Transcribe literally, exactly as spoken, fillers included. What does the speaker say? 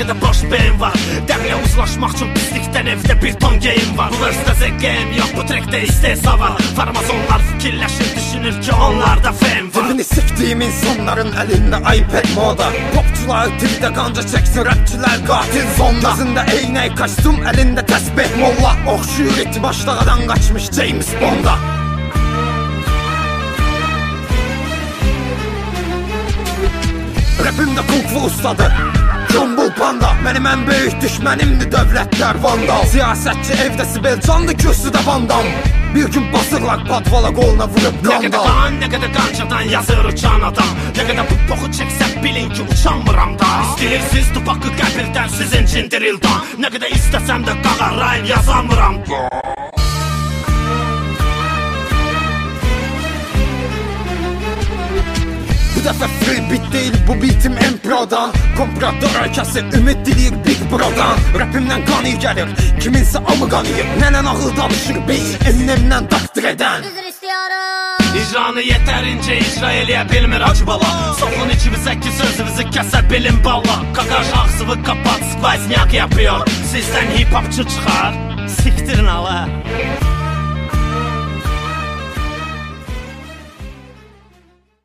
də boş beyin var. Dəmlə uzlaşmaq üçün pislikdən evdə bir ton geyim var. Bu verstə zəqqəyim yox, bu trekdə istehsa var. Farmazonlar fikirləşir, düşünür ki onlarda fame var. Cebini sikdiyim insanların əlində iPad moda. Popçular dildə qanca çəksin, rapçilər qatil zonda. Gözündə eynək kostyum, əlində təsbih molla. Oxşuyur iti başlağadan qaçmış James Bond'a. Rapimdə kung fu ustadı Jumble Panda. Mənim ən böyük düşmənimdir dövlətlər vandal. Siyasətçi evdə Sibel canlı, kürsüdə vandam. Bir gün basırlar patvala qoluna vurub qandal. Nə qədər qan, nə qədər qancadan yazır uçan adam. Nə qədər bu boxu çəksə bilin ki uçanmıram da. İstəyirsiniz tupakı qəbirdən sizin cindirildan. Nə qədər istəsəm də qağarayım yazamıram da. Bu dəfə free beat deyil, bu beatim improdan. Kompradora kəsir, ümid diliyir Big Bro'dan. Rapimdən qanı gəlir, kiminsə amı qanıyır. Nənən ağıl danışır, beyin Eminemdən takdir edən. Üzr istiyorum. İcranı yetərincə icra eləyə bilmir acı bala. Soxun içimizə ki sözümüzü kəsə bilin balla. Kakaj ağzıvı kapat, skvayzniak yapıyor. Sizdən hip hopçu çıxar, siktirin ala.